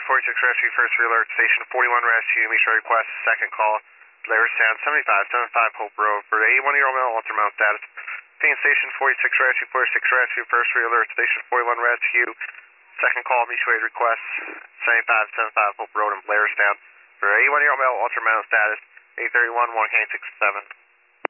46 Rescue, first alert, station 41 Rescue, mutual request, second call, Blair Sound, 7575 Hope Road, for the 81-year-old male, ultramount status. Ping station 46 Rescue, first alert, station 41 Rescue, second call, mutual request, 7575 Hope Road in Blairstown, for 81-year-old male, ultramount status, 831 1K67.